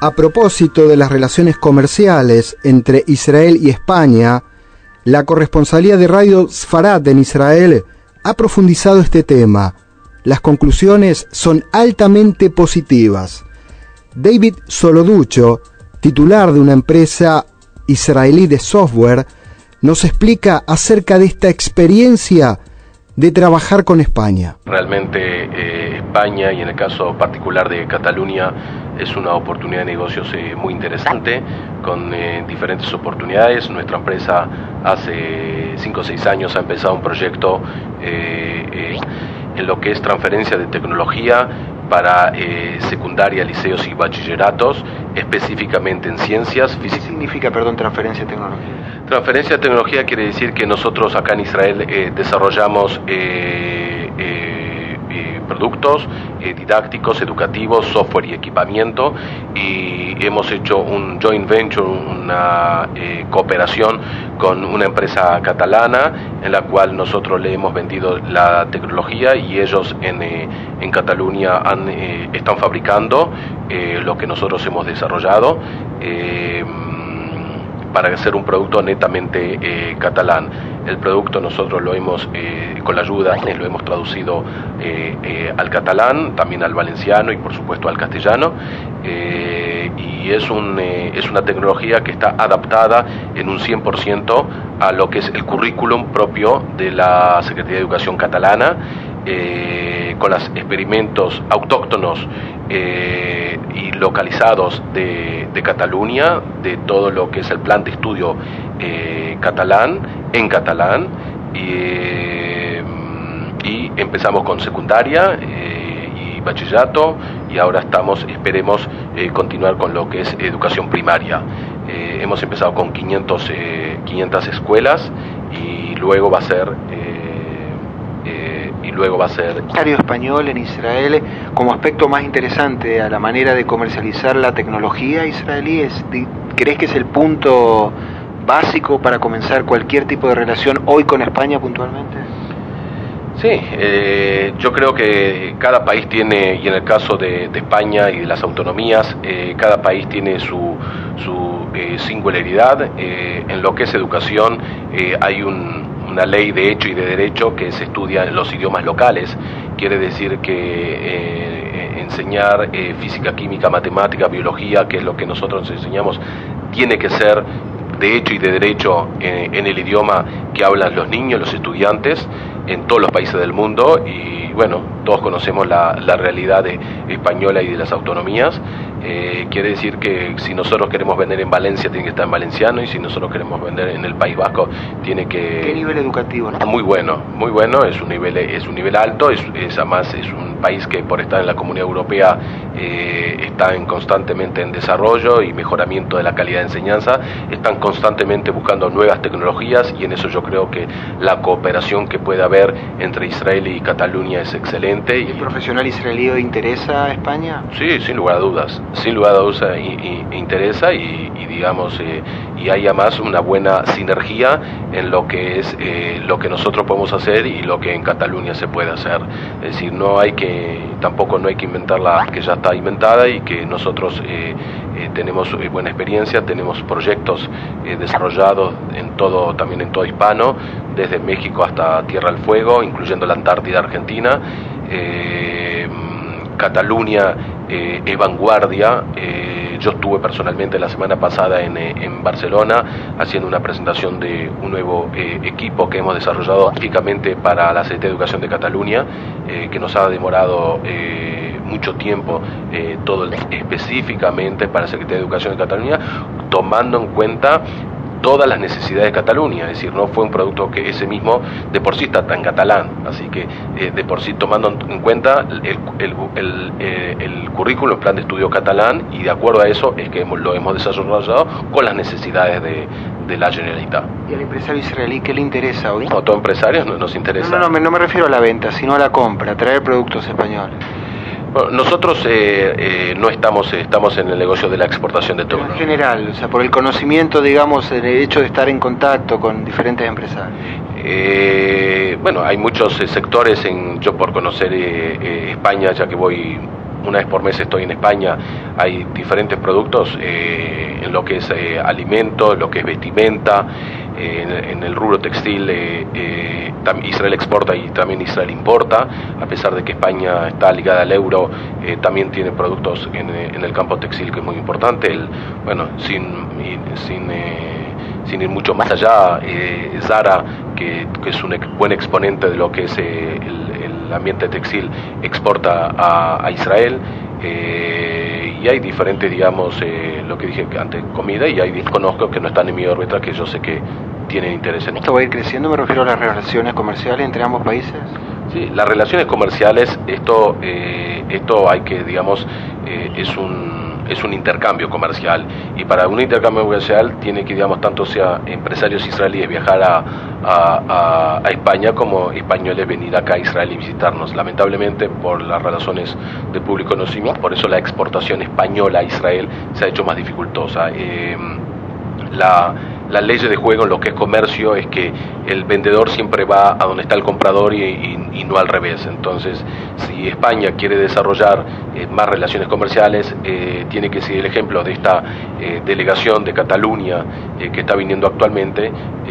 A propósito de las relaciones comerciales entre Israel y España, la corresponsalía de Radio Sfarad en Israel ha profundizado este tema. Las conclusiones son altamente positivas. David Soloducho, titular de una empresa israelí de software, nos explica acerca de esta experiencia de trabajar con España. Realmente España, y en el caso particular de Cataluña, es una oportunidad de negocios muy interesante, con diferentes oportunidades. Nuestra empresa hace 5 o 6 años ha empezado un proyecto en lo que es transferencia de tecnología para secundaria, liceos y bachilleratos, específicamente en ciencias. ¿Qué significa, transferencia de tecnología? Transferencia de tecnología quiere decir que nosotros acá en Israel desarrollamos productos didácticos, educativos, software y equipamiento, y hemos hecho un joint venture, una cooperación con una empresa catalana en la cual nosotros le hemos vendido la tecnología y ellos en Cataluña están fabricando lo que nosotros hemos desarrollado para hacer un producto netamente catalán. El producto nosotros lo hemos, con la ayuda, lo hemos traducido al catalán, también al valenciano y por supuesto al castellano, y es una tecnología que está adaptada en un 100% a lo que es el currículum propio de la Secretaría de Educación catalana, con los experimentos autóctonos y localizados de Cataluña, de todo lo que es el plan de estudio catalán, y empezamos con secundaria y bachillerato, y ahora esperemos continuar con lo que es educación primaria. Hemos empezado con 500 escuelas y luego va a ser el español en Israel como aspecto más interesante a la manera de comercializar la tecnología israelí. ¿Crees que es el punto básico para comenzar cualquier tipo de relación hoy con España puntualmente? Sí, yo creo que cada país tiene, y en el caso de España y de las autonomías, cada país tiene su singularidad. En lo que es educación hay una ley de hecho y de derecho que se estudia en los idiomas locales. Quiere decir que enseñar física, química, matemática, biología, que es lo que nosotros enseñamos, tiene que ser de hecho y de derecho en el idioma que hablan los niños, los estudiantes, en todos los países del mundo. Y bueno, todos conocemos la realidad española y de las autonomías. Quiere decir que si nosotros queremos vender en Valencia, tiene que estar en valenciano, y si nosotros queremos vender en el País Vasco, tiene que... ¿Qué nivel educativo? Muy bueno, es un nivel alto, además es un país que, por estar en la Comunidad Europea, está constantemente en desarrollo y mejoramiento de la calidad de enseñanza. Están constantemente buscando nuevas tecnologías, y en eso yo creo que la cooperación que puede haber entre Israel y Cataluña es excelente. ¿El profesional israelí interesa a España? Sí, sin lugar a dudas, interesa, y digamos, y hay además una buena sinergia en lo que es lo que nosotros podemos hacer y lo que en Cataluña se puede hacer. Es decir, tampoco no hay que inventar la que ya está inventada, y que nosotros tenemos buena experiencia, tenemos proyectos desarrollados también en todo hispano, desde México hasta Tierra del Fuego, incluyendo la Antártida Argentina. Cataluña es vanguardia. Yo estuve personalmente la semana pasada en Barcelona haciendo una presentación de un nuevo equipo que hemos desarrollado específicamente para la Secretaría de Educación de Cataluña, que nos ha demorado mucho tiempo, todo específicamente para la Secretaría de Educación de Cataluña, tomando en cuenta todas las necesidades de Cataluña. Es decir, no fue un producto que ese mismo de por sí está tan catalán, así que de por sí tomando en cuenta el currículum, el plan de estudio catalán, y de acuerdo a eso es que lo hemos desarrollado con las necesidades de la Generalitat. ¿Y al empresario israelí qué le interesa hoy? A todo empresario nos interesa. No me refiero a la venta, sino a la compra, traer productos españoles. Bueno, nosotros no estamos en el negocio de la exportación de tecnología. En general, o sea, por el conocimiento, digamos, el hecho de estar en contacto con diferentes empresarios. Bueno, hay muchos sectores, yo por conocer España, ya que voy una vez por mes estoy en España, hay diferentes productos en lo que es alimento, lo que es vestimenta, en el rubro textil. Israel exporta y también Israel importa, a pesar de que España está ligada al euro, también tiene productos en el campo textil, que es muy importante. Sin ir mucho más allá, Zara, que es un buen exponente de lo que es el ambiente textil, exporta a Israel. Y hay diferentes, digamos, lo que dije antes, comida, y hay conozco que no están en mi órbita, que yo sé que tienen interés en ¿Esto va a ir creciendo? Me refiero a las relaciones comerciales entre ambos países. Sí, las relaciones comerciales, esto hay que, digamos, es un intercambio comercial, y para un intercambio comercial tiene que, digamos, tanto sea empresarios israelíes viajar a España como españoles venir acá a Israel y visitarnos. Lamentablemente, por las razones de público conocimiento, por eso la exportación española a Israel se ha hecho más dificultosa. La ley de juego en lo que es comercio es que el vendedor siempre va a donde está el comprador y no al revés. Entonces, si España quiere desarrollar más relaciones comerciales, tiene que seguir el ejemplo de esta delegación de Cataluña que está viniendo actualmente,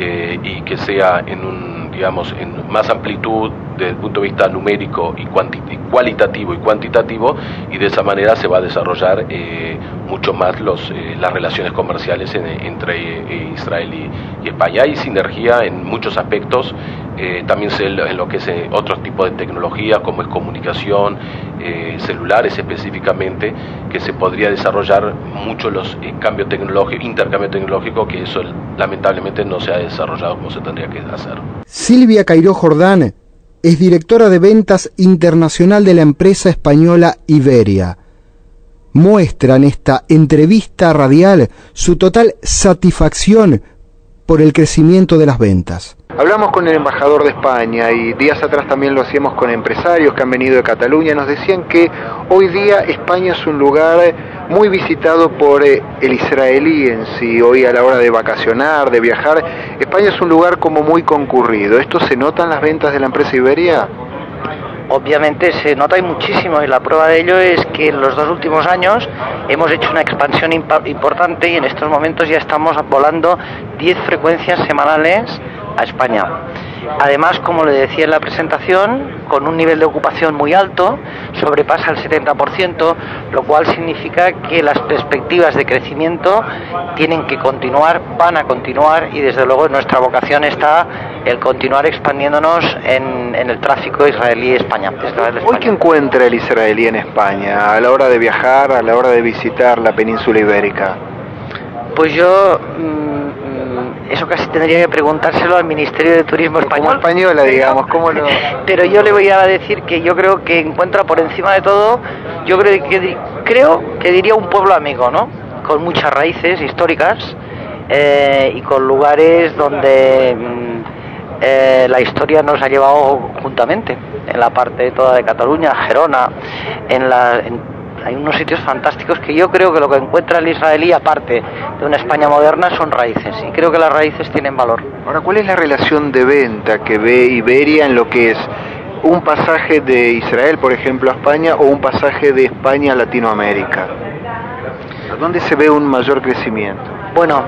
y que sea en más amplitud desde el punto de vista numérico y cualitativo y cuantitativo, y de esa manera se va a desarrollar mucho más las relaciones comerciales entre Israel y España. Hay sinergia en muchos aspectos, también en lo que es otros tipos de tecnología, como es comunicación, celulares específicamente, que se podría desarrollar mucho los intercambio tecnológico, que eso lamentablemente no se ha desarrollado como se tendría que hacer. Silvia Cairó Jordán es directora de ventas internacional de la empresa española Iberia. Muestra en esta entrevista radial su total satisfacción por el crecimiento de las ventas. Hablamos con el embajador de España, y días atrás también lo hacíamos con empresarios que han venido de Cataluña. Nos decían que hoy día España es un lugar muy visitado por el israelí en sí. Hoy, a la hora de vacacionar, de viajar, España es un lugar como muy concurrido. ¿Esto se nota en las ventas de la empresa Iberia? Obviamente se nota y muchísimo, y la prueba de ello es que en los 2 últimos años hemos hecho una expansión importante, y en estos momentos ya estamos volando 10 frecuencias semanales a España. Además, como le decía en la presentación, con un nivel de ocupación muy alto, sobrepasa el 70%, lo cual significa que las perspectivas de crecimiento tienen que continuar, van a continuar, y desde luego nuestra vocación está el continuar expandiéndonos en el tráfico israelí-España. ¿Hoy qué encuentra el israelí en España a la hora de viajar, a la hora de visitar la península ibérica? Pues yo... eso casi tendría que preguntárselo al Ministerio de Turismo español. Como española, digamos, ¿cómo lo...? Pero yo le voy a decir que yo creo que encuentra por encima de todo, yo creo que diría un pueblo amigo, ¿no? Con muchas raíces históricas, y con lugares donde la historia nos ha llevado juntamente, en la parte toda de Cataluña, Gerona, hay unos sitios fantásticos que yo creo que lo que encuentra el israelí, aparte de una España moderna, son raíces, y creo que las raíces tienen valor. Ahora, ¿cuál es la relación de venta que ve Iberia en lo que es un pasaje de Israel, por ejemplo, a España, o un pasaje de España a Latinoamérica? ¿Dónde se ve un mayor crecimiento? Bueno,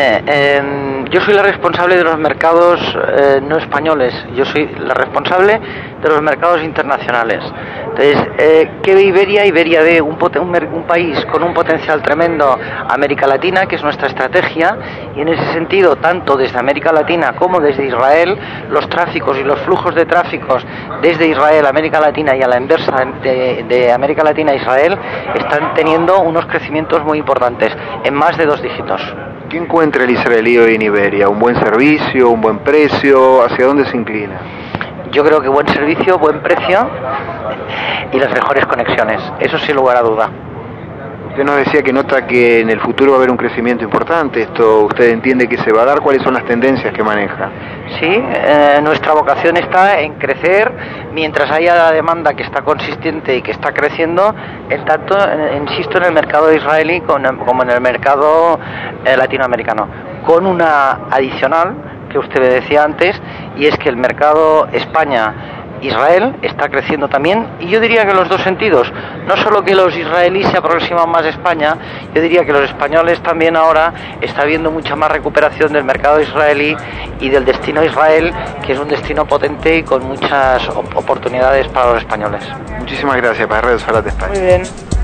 yo soy la responsable de los mercados no españoles, yo soy la responsable de los mercados internacionales. Entonces, ¿qué ve Iberia? Iberia ve un país con un potencial tremendo, América Latina, que es nuestra estrategia, y en ese sentido, tanto desde América Latina como desde Israel, los tráficos y los flujos de tráficos desde Israel a América Latina y a la inversa de América Latina a Israel están teniendo unos crecimientos muy importantes, en más de 2 dígitos. ¿Qué encuentra el israelí hoy en Iberia? ¿Un buen servicio, un buen precio? ¿Hacia dónde se inclina? Yo creo que buen servicio, buen precio y las mejores conexiones, eso sin lugar a duda. Usted nos decía que nota que en el futuro va a haber un crecimiento importante. ¿Esto usted entiende que se va a dar? ¿Cuáles son las tendencias que maneja? Sí, nuestra vocación está en crecer mientras haya la demanda que está consistente y que está creciendo, en tanto, insisto, en el mercado israelí como en el mercado latinoamericano, con una adicional que usted le decía antes, y es que el mercado España-Israel está creciendo también, y yo diría que en los 2 sentidos, no solo que los israelíes se aproximan más a España, yo diría que los españoles también ahora está habiendo mucha más recuperación del mercado israelí y del destino Israel, que es un destino potente y con muchas oportunidades para los españoles. Muchísimas gracias para Radio Sfarat de España. Muy bien.